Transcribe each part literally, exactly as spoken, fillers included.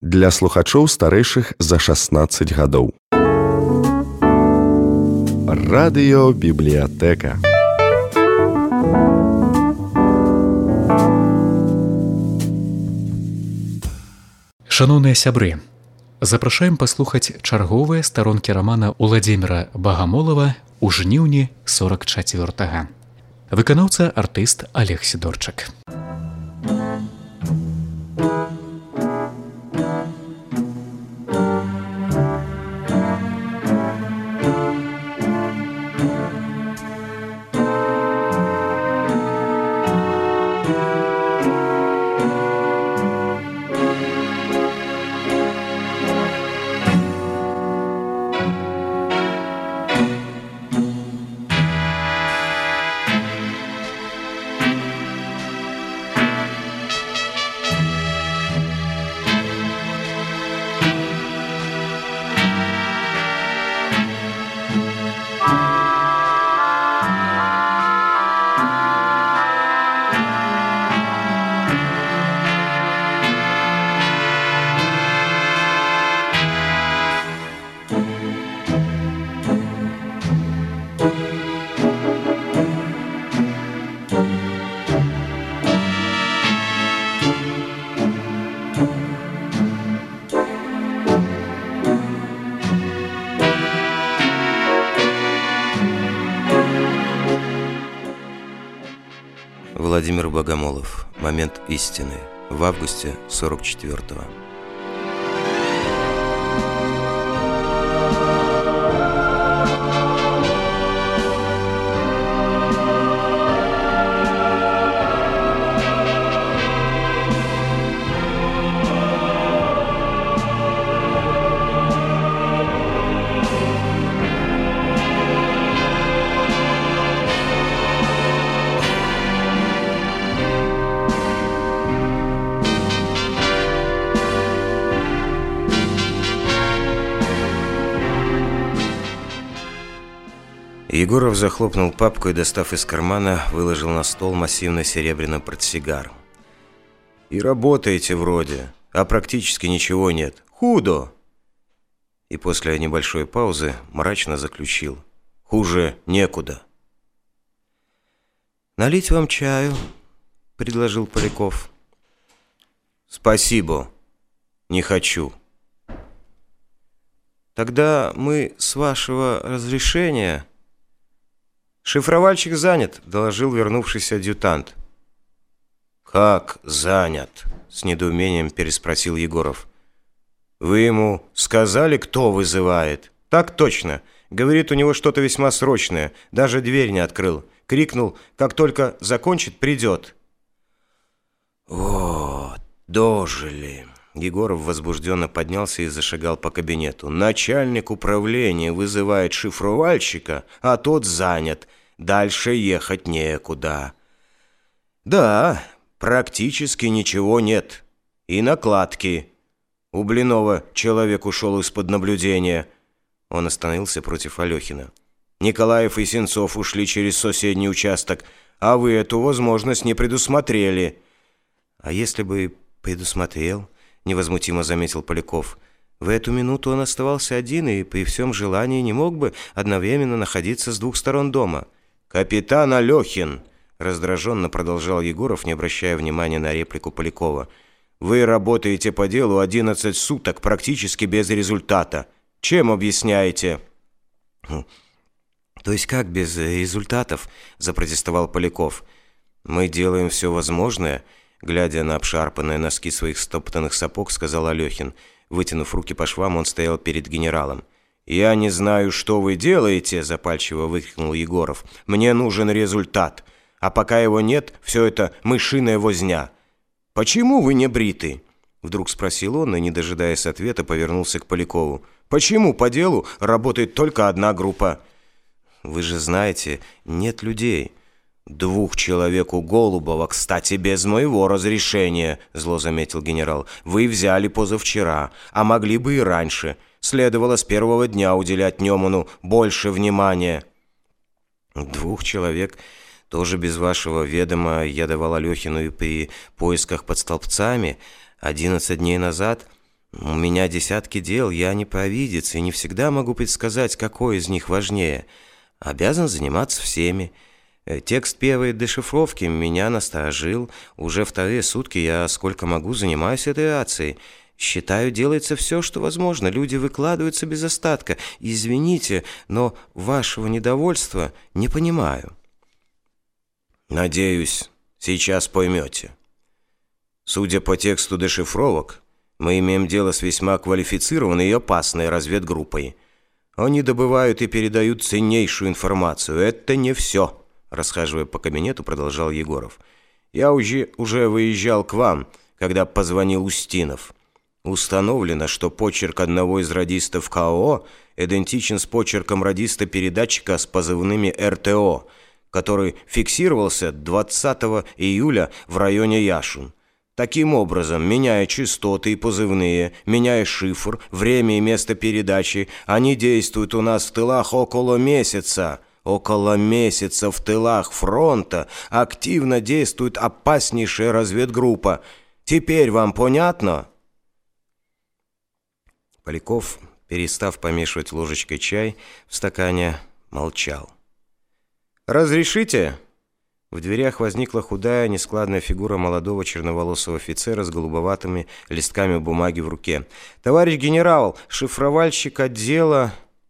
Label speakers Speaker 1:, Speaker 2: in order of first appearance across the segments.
Speaker 1: для слухачоў старэйшых за шаснаццаць гадоў. Радыёбібліятэка.
Speaker 2: Шаноўныя сябры, запрашаем паслухаць чарговыя старонкі рамана Уладзіміра Багамолава ў жніўні сорак чацвёртага. Выканаўца артыст Олег Сідорчак.
Speaker 3: Владимир Богомолов. Момент истины. В августе сорок четвёртого. Егоров захлопнул папку и, достав из кармана, выложил на стол массивный серебряный портсигар. «И работаете вроде, а практически ничего нет. Худо!» И после небольшой паузы мрачно заключил: «Хуже некуда». «Налить вам чаю?» – предложил Поляков. «Спасибо, не хочу». «Тогда мы, с вашего разрешения...» «Шифровальщик занят», — доложил вернувшийся адъютант. «Как занят?» — с недоумением переспросил Егоров. «Вы ему сказали, кто вызывает?» «Так точно. Говорит, у него что-то весьма срочное. Даже дверь не открыл. Крикнул, как только закончит, придет». «Вот, дожили». Егоров возбужденно поднялся и зашагал по кабинету. «Начальник управления вызывает шифровальщика, а тот занят. Дальше ехать некуда». «Да, практически ничего нет. И накладки. У Блинова человек ушел из-под наблюдения». Он остановился против Алехина. «Николаев и Сенцов ушли через соседний участок, а вы эту возможность не предусмотрели». «А если бы предусмотрел?» — невозмутимо заметил Поляков. «В эту минуту он оставался один и при всем желании не мог бы одновременно находиться с двух сторон дома». «Капитан Алехин!» — раздраженно продолжал Егоров, не обращая внимания на реплику Полякова. «Вы работаете по делу одиннадцать суток практически без результата. Чем объясняете?» «То есть как без результатов?» — запротестовал Поляков. «Мы делаем все возможное», — глядя на обшарпанные носки своих стоптанных сапог, сказал Алехин. Вытянув руки по швам, он стоял перед генералом. «Я не знаю, что вы делаете», — запальчиво выкрикнул Егоров. «Мне нужен результат. А пока его нет, все это мышиная возня». «Почему вы не бриты?» — вдруг спросил он и, не дожидаясь ответа, повернулся к Полякову. «Почему по делу работает только одна группа?» «Вы же знаете, нет людей». «Двух человек у Голубова, кстати, без моего разрешения», — зло заметил генерал. «Вы взяли позавчера, а могли бы и раньше. Следовало с первого дня уделять Неману больше внимания». «Двух человек тоже без вашего ведома я давал Алехину и при поисках под столбцами одиннадцать дней назад. У меня десятки дел, я не провидец и не всегда могу предсказать, какой из них важнее. Обязан заниматься всеми. Текст первой дешифровки меня насторожил. Уже вторые сутки я сколько могу занимаюсь этой рацией. Считаю, делается все, что возможно. Люди выкладываются без остатка. Извините, но вашего недовольства не понимаю. Надеюсь, сейчас поймете. Судя по тексту дешифровок, мы имеем дело с весьма квалифицированной и опасной разведгруппой. Они добывают и передают ценнейшую информацию. Это не все. Расхаживая по кабинету, продолжал Егоров. Я уже, уже выезжал к вам, когда позвонил Устинов. Установлено, что почерк одного из радистов КАО идентичен с почерком радиста-передатчика с позывными эр тэ о, который фиксировался двадцатого июля в районе Яшун. Таким образом, меняя частоты и позывные, меняя шифр, время и место передачи, они действуют у нас в тылах около месяца. Около месяца в тылах фронта активно действует опаснейшая разведгруппа. Теперь вам понятно? Поляков, перестав помешивать ложечкой чай в стакане, молчал. «Разрешите?» В дверях возникла худая, нескладная фигура молодого черноволосого офицера с голубоватыми листками бумаги в руке. «Товарищ генерал, шифровальщик отдела...»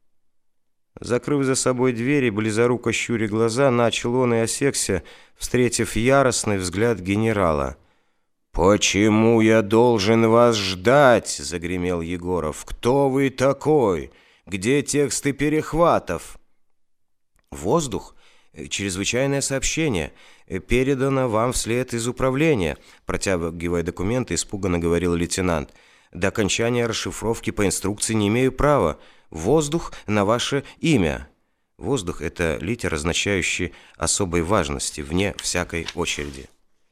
Speaker 3: Закрыв за собой дверь и близоруко щуря глаза, начал он и осекся, встретив яростный взгляд генерала. «Почему я должен вас ждать?» — загремел Егоров. «Кто вы такой? Где тексты перехватов?» «Воздух. Чрезвычайное сообщение. Передано вам вслед из управления», — протягивая документы, испуганно говорил лейтенант. «До окончания расшифровки по инструкции не имею права. Воздух на ваше имя». Воздух — это литер, означающий особой важности, вне всякой очереди.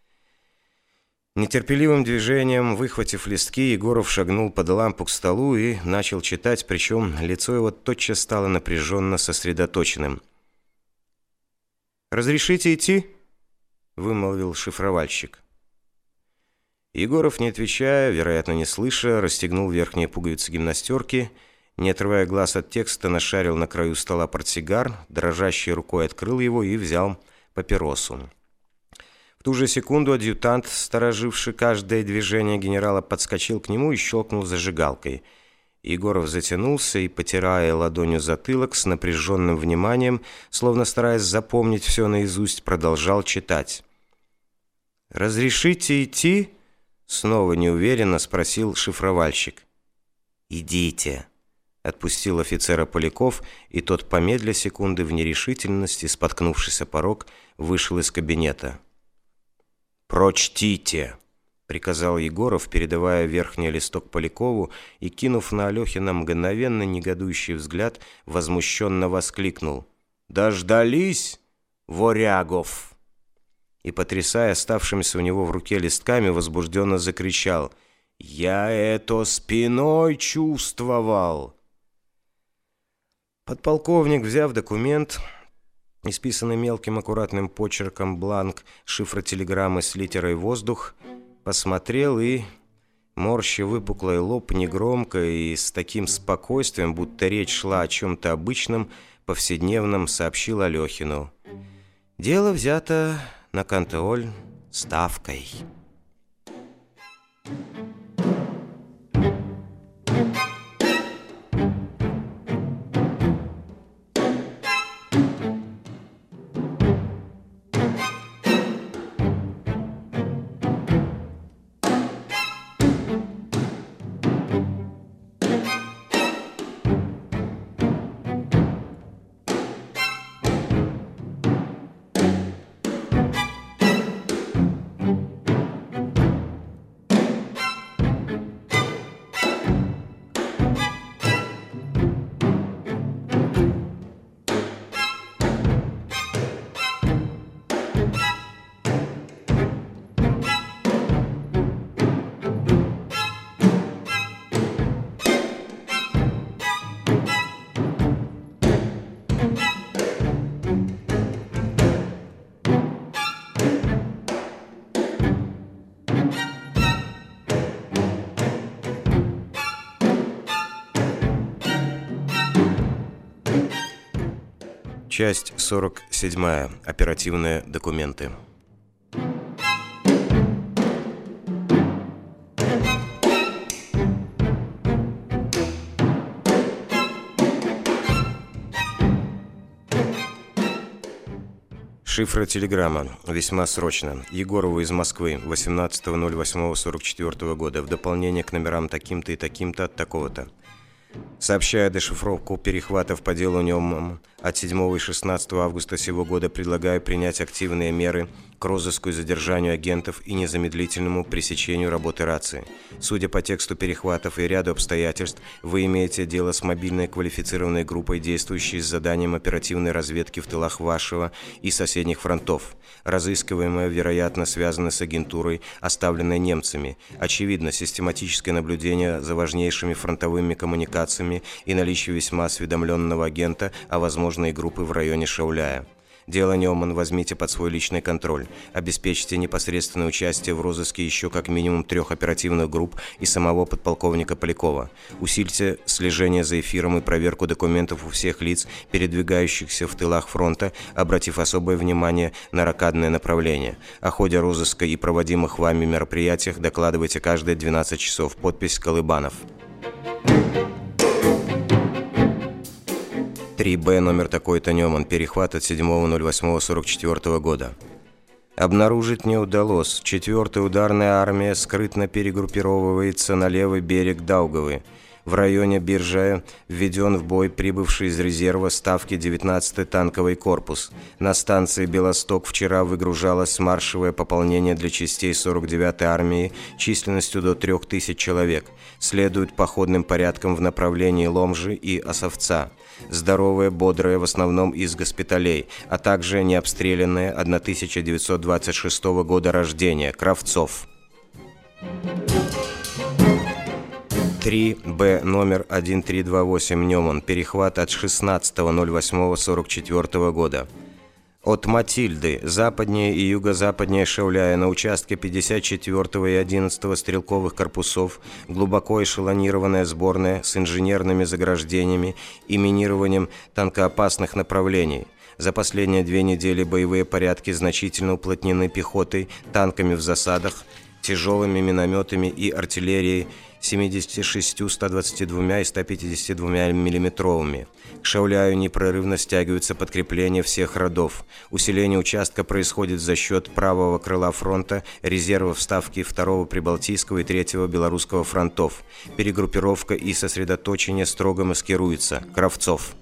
Speaker 3: Нетерпеливым движением, выхватив листки, Егоров шагнул под лампу к столу и начал читать, причем лицо его тотчас стало напряженно сосредоточенным. «Разрешите идти?» — вымолвил шифровальщик. Егоров, не отвечая, вероятно, не слыша, расстегнул верхние пуговицы гимнастерки, не отрывая глаз от текста, нашарил на краю стола портсигар, дрожащей рукой открыл его и взял папиросу. В ту же секунду адъютант, стороживший каждое движение генерала, подскочил к нему и щелкнул зажигалкой. Егоров затянулся и, потирая ладонью затылок, с напряженным вниманием, словно стараясь запомнить все наизусть, продолжал читать. «Разрешите идти?» — снова неуверенно спросил шифровальщик. «Идите», — отпустил офицера Поляков, и тот, помедля секунды в нерешительности, споткнувшись о порог, вышел из кабинета. «Прочтите», — приказал Егоров, передавая верхний листок Полякову, и, кинув на Алехина мгновенно негодующий взгляд, возмущенно воскликнул: «Дождались, ворягов!» И, потрясая оставшимися у него в руке листками, возбужденно закричал: «Я это спиной чувствовал!» Подполковник, взяв документ, исписанный мелким аккуратным почерком бланк шифра телеграммы с литерой «Воздух», посмотрел и, морща выпуклый лоб, негромко и с таким спокойствием, будто речь шла о чем-то обычном, повседневном, сообщил Алехину: «Дело взято на контроль ставкой». Часть сорок седьмая. Оперативные документы. Шифротелеграмма. Весьма срочно. Егорову из Москвы. восемнадцатого ноль восьмого сорок четвёртого года. В дополнение к номерам таким-то и таким-то от такого-то. Сообщая дешифровку перехватов по делу НЕОМ от седьмого и шестнадцатого августа сего года, предлагаю принять активные меры к розыску и задержанию агентов и незамедлительному пресечению работы рации. Судя по тексту перехватов и ряду обстоятельств, вы имеете дело с мобильной квалифицированной группой, действующей с заданием оперативной разведки в тылах вашего и соседних фронтов. Разыскиваемая, вероятно, связана с агентурой, оставленной немцами. Очевидно, систематическое наблюдение за важнейшими фронтовыми коммуникациями и наличие весьма осведомленного агента о возможной группы в районе Шауляя. Дело Неуман возьмите под свой личный контроль. Обеспечьте непосредственное участие в розыске еще как минимум трех оперативных групп и самого подполковника Полякова. Усильте слежение за эфиром и проверку документов у всех лиц, передвигающихся в тылах фронта, обратив особое внимание на рокадное направление. О ходе розыска и проводимых вами мероприятиях докладывайте каждые двенадцать часов. Подпись Колыбанов. три Б, номер такой-то Неуман, перехват от седьмого ноль восьмого сорок четвёртого года. Обнаружить не удалось. Четвёртая ударная армия скрытно перегруппировывается на левый берег Даугавы. В районе Биржая введен в бой прибывший из резерва ставки девятнадцатый танковый корпус. На станции Белосток вчера выгружалось маршевое пополнение для частей сорок девятой армии численностью до трёх тысяч человек. Следуют походным порядком в направлении Ломжи и Осовца. Здоровые, бодрые, в основном из госпиталей, а также необстрелянные тысяча девятьсот двадцать шестого года рождения, Кравцов. три Б, номер один три два восемь Неуман, перехват от шестнадцатого ноль восьмого сорок четвёртого года. От Матильды, западнее и юго-западнее Шауляя, на участке пятьдесят четвёртого и одиннадцатого стрелковых корпусов, глубоко эшелонированная сборная с инженерными заграждениями и минированием танкоопасных направлений. За последние две недели боевые порядки значительно уплотнены пехотой, танками в засадах, тяжелыми минометами и артиллерией семьдесят шесть, сто двадцать два и сто пятьдесят два миллиметровыми. К Шауляю непрерывно стягиваются подкрепления всех родов. Усиление участка происходит за счет правого крыла фронта, резервов ставки второго Прибалтийского и третьего Белорусского фронтов. Перегруппировка и сосредоточение строго маскируются. Кравцов.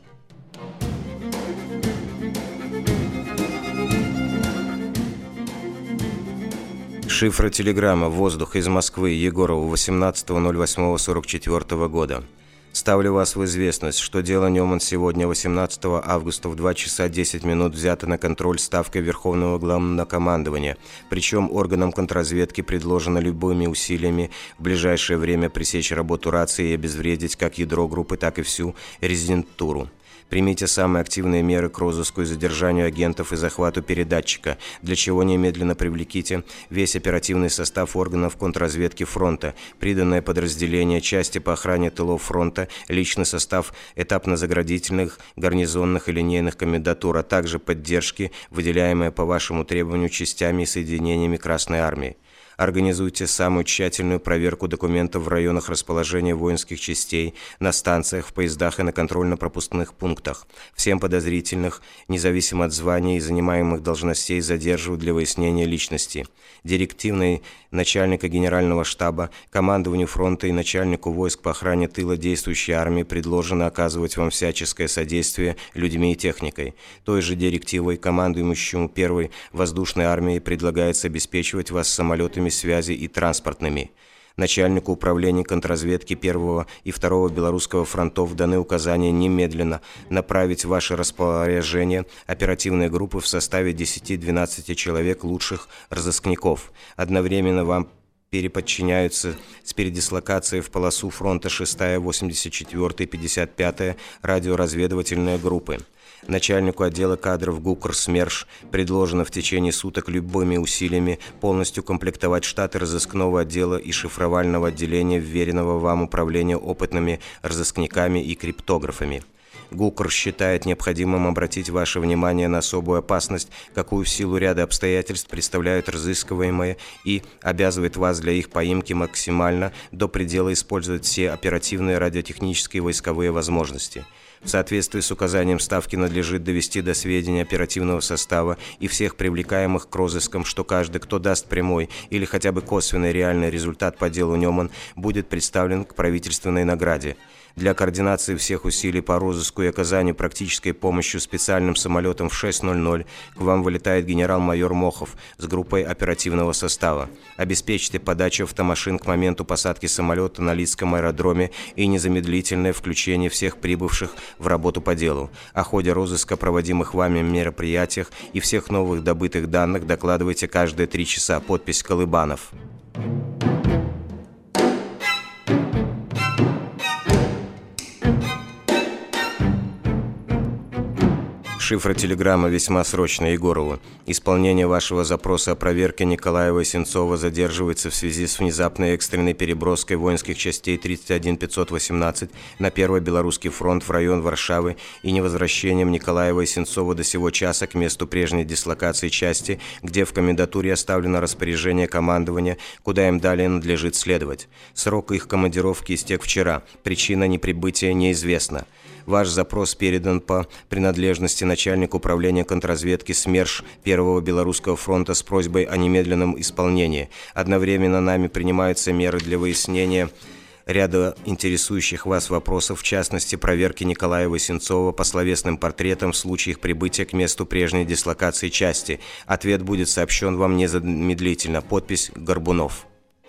Speaker 3: Шифротелеграмма. Воздух из Москвы. Егорову восемнадцатого ноль восьмого сорок четвёртого года. Ставлю вас в известность, что дело Неуман сегодня, восемнадцатого августа, в два часа десять минут взято на контроль ставкой Верховного Главнокомандования. Причем органам контрразведки предложено любыми усилиями в ближайшее время пресечь работу рации и обезвредить как ядро группы, так и всю резидентуру. Примите самые активные меры к розыску и задержанию агентов и захвату передатчика, для чего немедленно привлеките весь оперативный состав органов контрразведки фронта, приданное подразделение части по охране тылов фронта, личный состав этапно-заградительных, гарнизонных и линейных комендатур, а также поддержки, выделяемые по вашему требованию частями и соединениями Красной Армии. Организуйте самую тщательную проверку документов в районах расположения воинских частей, на станциях, в поездах и на контрольно-пропускных пунктах. Всем подозрительных, независимо от званий и занимаемых должностей, задерживают для выяснения личности. Директивной начальника Генерального штаба, командованию фронта и начальнику войск по охране тыла действующей армии предложено оказывать вам всяческое содействие людьми и техникой. Той же директивой командующему первой воздушной армией предлагается обеспечивать вас самолетами связи и транспортными. Начальнику управления контрразведки первого и второго Белорусского фронтов даны указания немедленно направить в ваше распоряжение оперативные группы в составе десяти-двенадцати человек лучших разыскников. Одновременно вам переподчиняются с передислокацией в полосу фронта шестая, восемьдесят четвёртая и пятьдесят пятая радиоразведывательные группы. Начальнику отдела кадров ГУКР СМЕРШ предложено в течение суток любыми усилиями полностью комплектовать штаты разыскного отдела и шифровального отделения вверенного вам управления опытными разыскниками и криптографами. ГУКР считает необходимым обратить ваше внимание на особую опасность, какую в силу ряда обстоятельств представляют разыскиваемые, и обязывает вас для их поимки максимально до предела использовать все оперативные радиотехнические и войсковые возможности. В соответствии с указанием Ставки надлежит довести до сведения оперативного состава и всех привлекаемых к розыскам, что каждый, кто даст прямой или хотя бы косвенный реальный результат по делу Неман, будет представлен к правительственной награде. Для координации всех усилий по розыску и оказанию практической помощи специальным самолетом в шесть ноль ноль к вам вылетает генерал-майор Мохов с группой оперативного состава. Обеспечьте подачу автомашин к моменту посадки самолета на Лидском аэродроме и незамедлительное включение всех прибывших в работу по делу. О ходе розыска, проводимых вами мероприятиях и всех новых добытых данных докладывайте каждые три часа. Подпись Колыбанов. Шифротелеграмма весьма срочная Егорову. Исполнение вашего запроса о проверке Николаева и Сенцова задерживается в связи с внезапной экстренной переброской воинских частей тридцать один пятьсот восемнадцать на Первый Белорусский фронт в район Варшавы и невозвращением Николаева и Сенцова до сего часа к месту прежней дислокации части, где в комендатуре оставлено распоряжение командования, куда им далее надлежит следовать. Срок их командировки истек вчера. Причина неприбытия неизвестна. Ваш запрос передан по принадлежности начальнику управления контрразведки СМЕРШ Первого Белорусского фронта с просьбой о немедленном исполнении. Одновременно нами принимаются меры для выяснения ряда интересующих вас вопросов, в частности, проверки Николаева и Сенцова по словесным портретам в случае их прибытия к месту прежней дислокации части. Ответ будет сообщен вам незамедлительно. Подпись Горбунов.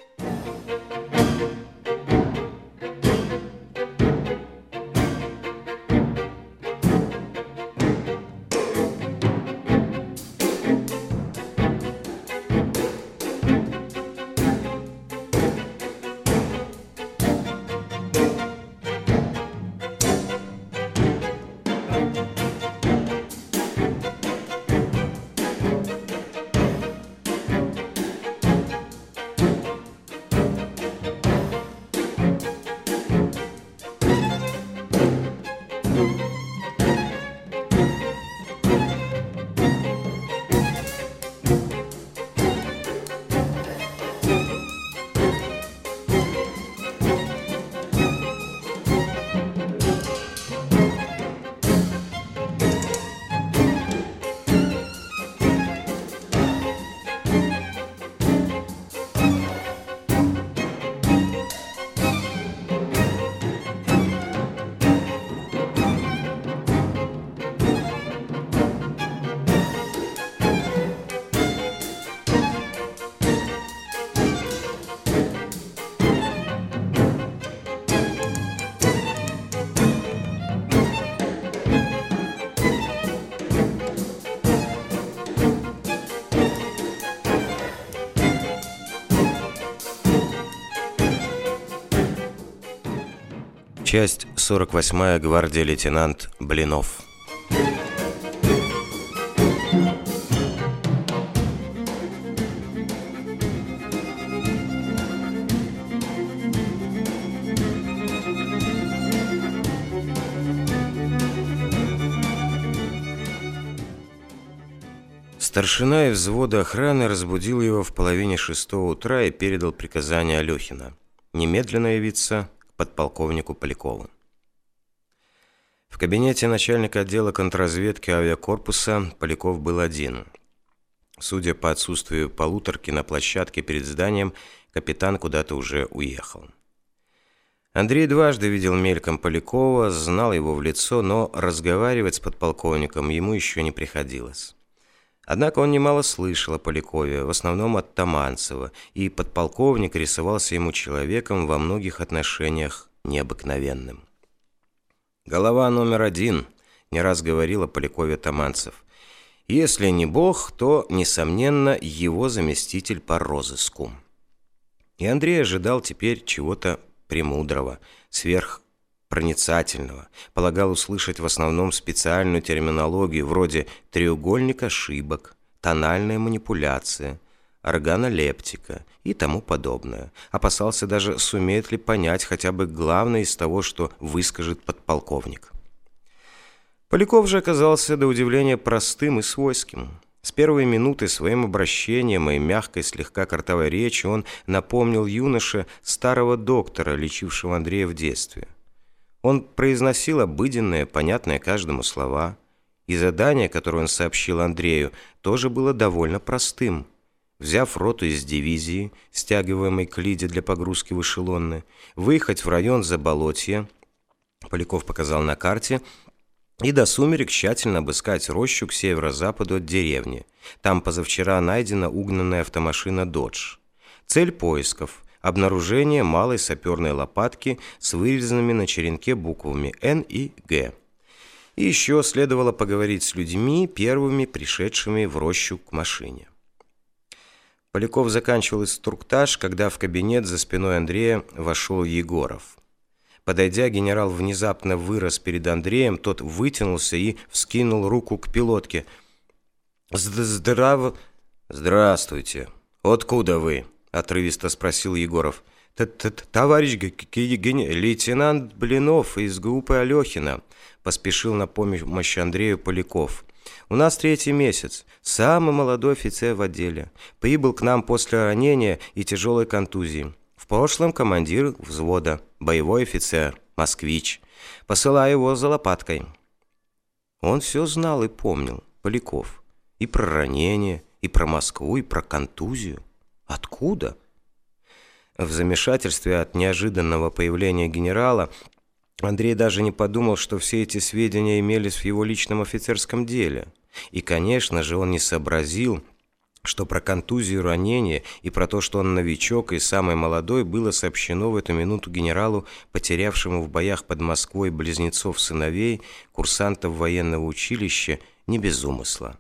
Speaker 3: Часть сорок восьмая. Гвардия, лейтенант Блинов. Старшина из взвода охраны разбудил его в половине шестого утра и передал приказание Алехина немедленно явиться к подполковнику Полякову. В кабинете начальника отдела контрразведки авиакорпуса Поляков был один. Судя по отсутствию полуторки на площадке перед зданием, капитан куда-то уже уехал. Андрей дважды видел мельком Полякова, знал его в лицо, но разговаривать с подполковником ему еще не приходилось. Однако он немало слышал о Полякове, в основном от Таманцева, и подполковник рисовался ему человеком во многих отношениях необыкновенным. «Голова номер один», — не раз говорил о Полякове Таманцев. «Если не Бог, то, несомненно, его заместитель по розыску». И Андрей ожидал теперь чего-то премудрого, сверхпроницательного, полагал услышать в основном специальную терминологию вроде треугольник ошибок, тональная манипуляция, органолептика и тому подобное. Опасался даже, сумеет ли понять хотя бы главное из того, что выскажет подполковник. Поляков же оказался до удивления простым и свойским. С первой минуты своим обращением и мягкой, слегка картавой речью он напомнил юноше старого доктора, лечившего Андрея в детстве. Он произносил обыденные, понятные каждому слова, и задание, которое он сообщил Андрею, тоже было довольно простым. Взяв роту из дивизии, стягиваемой к Лиде для погрузки в эшелоны, выехать в район Заболотья, Поляков показал на карте, и до сумерек тщательно обыскать рощу к северо-западу от деревни. Там позавчера найдена угнанная автомашина «Додж». Цель поисков – обнаружение малой саперной лопатки с вырезанными на черенке буквами «Н» и «Г». И еще следовало поговорить с людьми, первыми пришедшими в рощу к машине. Поляков заканчивал инструктаж, когда в кабинет за спиной Андрея вошел Егоров. Подойдя, генерал внезапно вырос перед Андреем, тот вытянулся и вскинул руку к пилотке. «Здраво...» «Здравствуйте. Откуда вы?» — отрывисто спросил Егоров. «Товарищ лейтенант Блинов из группы Алехина», — поспешил на помощь Андрею Поляков. «У нас третий месяц. Самый молодой офицер в отделе. Прибыл к нам после ранения и тяжелой контузии. В прошлом командир взвода, боевой офицер, москвич. Посылаю его за лопаткой». Он все знал и помнил, Поляков. И про ранение, и про Москву, и про контузию. Откуда? В замешательстве от неожиданного появления генерала Андрей даже не подумал, что все эти сведения имелись в его личном офицерском деле. И, конечно же, он не сообразил, что про контузию, ранение и про то, что он новичок и самый молодой, было сообщено в эту минуту генералу, потерявшему в боях под Москвой близнецов-сыновей, курсантов военного училища, не без умысла.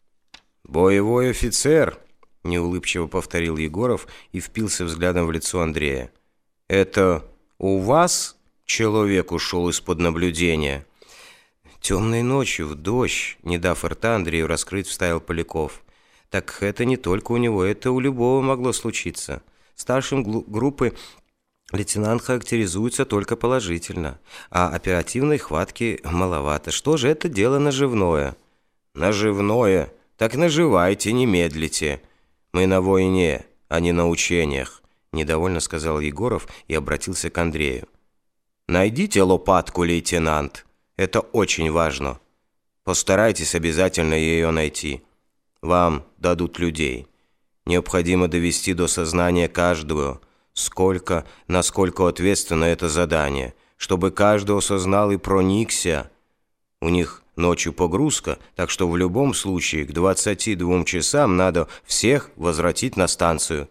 Speaker 3: «Боевой офицер», — неулыбчиво повторил Егоров и впился взглядом в лицо Андрея. «Это у вас человек ушел из-под наблюдения?» «Темной ночью, в дождь», — не дав рта Андрею раскрыть, вставил Поляков. «Так это не только у него, это у любого могло случиться. Старшим группы лейтенант характеризуется только положительно, а оперативной хватки маловато. Что же, это дело наживное». «Наживное? Так наживайте, не медлите. Мы на войне, а не на учениях», — недовольно сказал Егоров и обратился к Андрею. «Найдите лопатку, лейтенант. Это очень важно. Постарайтесь обязательно ее найти. Вам дадут людей. Необходимо довести до сознания каждого, сколько, насколько ответственно это задание, чтобы каждый осознал и проникся. У них ночью погрузка, так что в любом случае к двадцати двум часам надо всех возвратить на станцию».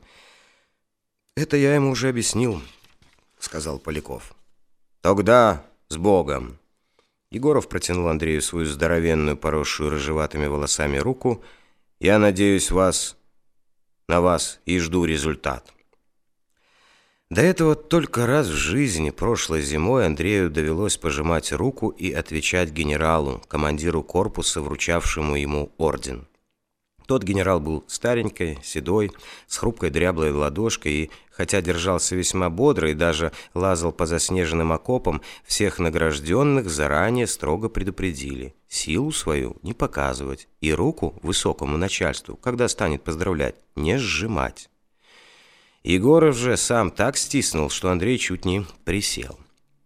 Speaker 3: «Это я ему уже объяснил», — сказал Поляков. «Тогда с Богом». Егоров протянул Андрею свою здоровенную, поросшую рыжеватыми волосами руку. «Я надеюсь вас, на вас и жду результат». До этого только раз в жизни, прошлой зимой, Андрею довелось пожимать руку и отвечать генералу, командиру корпуса, вручавшему ему орден. Тот генерал был старенький, седой, с хрупкой дряблой ладошкой, и, хотя держался весьма бодро и даже лазал по заснеженным окопам, всех награжденных заранее строго предупредили силу свою не показывать и руку высокому начальству, когда станет поздравлять, не сжимать. Егоров же сам так стиснул, что Андрей чуть не присел.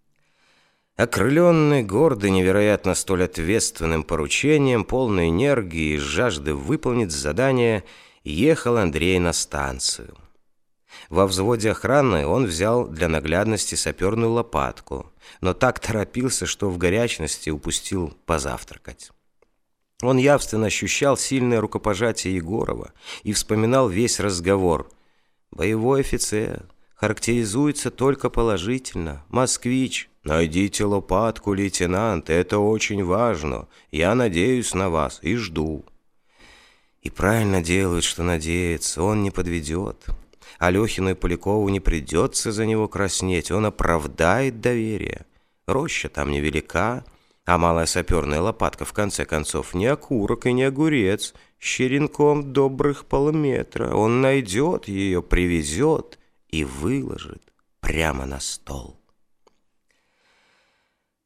Speaker 3: Окрыленный, гордый, невероятно столь ответственным поручением, полной энергии и жажды выполнить задание, ехал Андрей на станцию. Во взводе охраны он взял для наглядности саперную лопатку, но так торопился, что в горячности упустил позавтракать. Он явственно ощущал сильное рукопожатие Егорова и вспоминал весь разговор. «Боевой офицер, характеризуется только положительно, москвич. Найдите лопатку, лейтенант, это очень важно. Я надеюсь на вас и жду». И правильно делают, что надеется, он не подведет. Алехину и Полякову не придется за него краснеть, он оправдает доверие. Роща там невелика, а малая саперная лопатка, в конце концов, не окурок и не огурец, с черенком добрых полметра. Он найдет ее, привезет и выложит прямо на стол.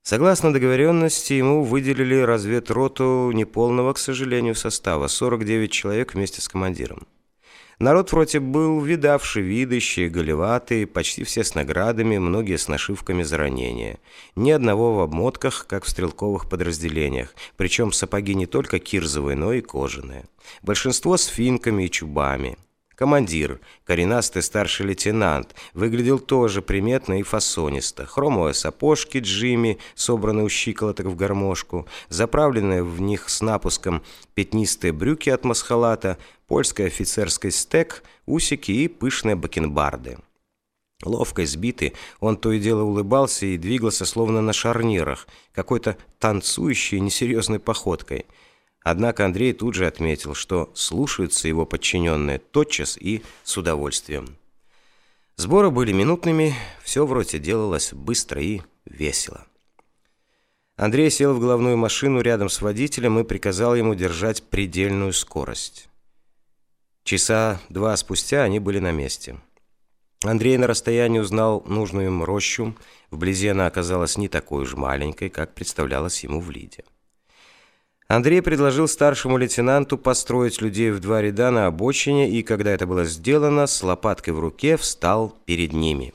Speaker 3: Согласно договоренности, ему выделили разведроту неполного, к сожалению, состава, сорок девять человек вместе с командиром. Народ в роте был видавший виды, щеголеватый, почти все с наградами, многие с нашивками за ранения. Ни одного в обмотках, как в стрелковых подразделениях, причем сапоги не только кирзовые, но и кожаные. Большинство с финками и чубами. Командир, коренастый старший лейтенант, выглядел тоже приметно и фасонисто. Хромовые сапожки Джимми, собранные у щиколоток в гармошку, заправленные в них с напуском пятнистые брюки от масхалата, польский офицерский стек, усики и пышные бакенбарды. Ловко избитый, он то и дело улыбался и двигался словно на шарнирах, какой-то танцующей несерьезной походкой. Однако Андрей тут же отметил, что слушаются его подчиненные тотчас и с удовольствием. Сборы были минутными, все в роте делалось быстро и весело. Андрей сел в головную машину рядом с водителем и приказал ему держать предельную скорость. Часа два спустя они были на месте. Андрей на расстоянии узнал нужную им рощу. Вблизи она оказалась не такой уж маленькой, как представлялась ему в Лиде. Андрей предложил старшему лейтенанту построить людей в два ряда на обочине, и, когда это было сделано, с лопаткой в руке встал перед ними.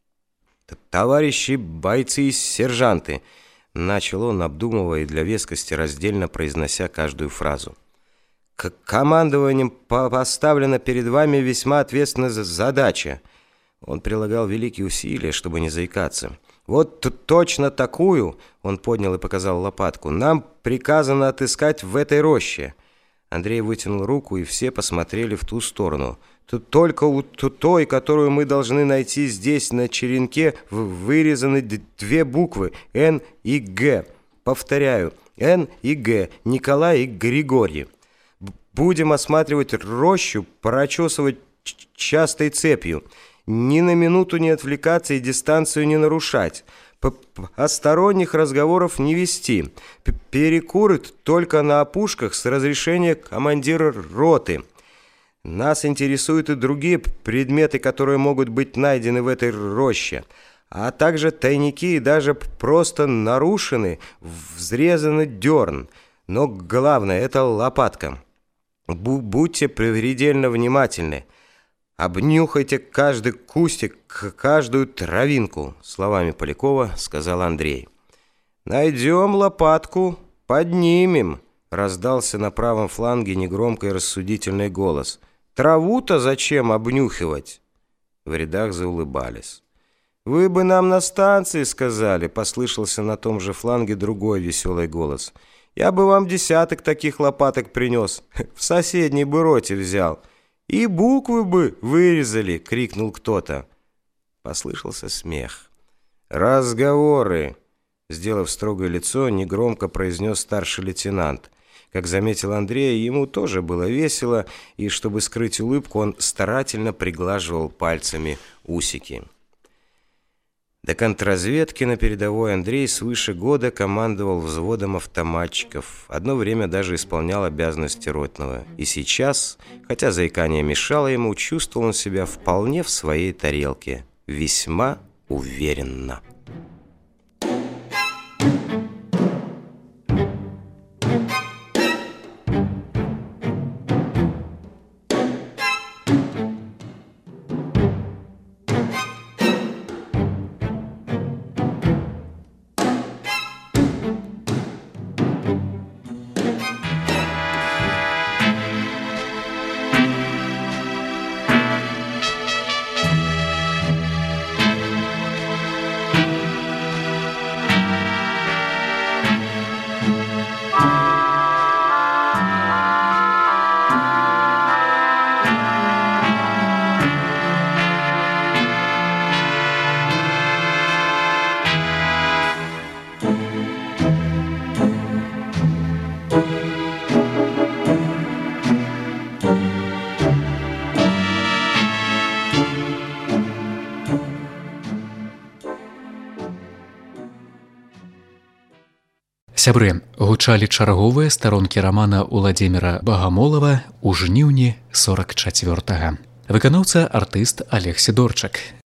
Speaker 3: «Товарищи бойцы и сержанты!» — начал он, обдумывая и для вескости раздельно произнося каждую фразу. «К командованием поставлена перед вами весьма ответственная задача». Он прилагал великие усилия, чтобы не заикаться. «Вот точно такую, — он поднял и показал лопатку, — нам приказано отыскать в этой роще». Андрей вытянул руку, и все посмотрели в ту сторону. «Тут только у той, которую мы должны найти здесь, на черенке, вырезаны две буквы — Н и Г. Повторяю, Н и Г, Николай и Григорий. Будем осматривать рощу, прочесывать частой цепью. Ни на минуту не отвлекаться и дистанцию не нарушать. Посторонних разговоров не вести. Перекуры только на опушках с разрешения командира роты. Нас интересуют и другие предметы, которые могут быть найдены в этой роще, а также тайники и даже просто нарушены, взрезаны дерн. Но главное — это лопатка. Будьте предельно внимательны. «Обнюхайте каждый кустик, каждую травинку», — словами Полякова сказал Андрей. «Найдем лопатку, поднимем», — раздался на правом фланге негромкий рассудительный голос. «Траву-то зачем обнюхивать?» В рядах заулыбались. «Вы бы нам на станции сказали», — послышался на том же фланге другой веселый голос. «Я бы вам десяток таких лопаток принес, в соседней бы роте взял». «И буквы бы вырезали!» — крикнул кто-то. Послышался смех. «Разговоры!» — сделав строгое лицо, негромко произнес старший лейтенант. Как заметил Андрей, ему тоже было весело, и, чтобы скрыть улыбку, он старательно приглаживал пальцами усики. До контрразведки на передовой Андрей свыше года командовал взводом автоматчиков. Одно время даже исполнял обязанности ротного. И сейчас, хотя заикание мешало ему, чувствовал он себя вполне в своей тарелке. Весьма уверенно.
Speaker 2: Сябры, гучалі чарговыя старонкі рамана Уладзіміра Багамолава ў жніўні сорак чацвёртага. Выканаўца артыст Олег Сідорчак.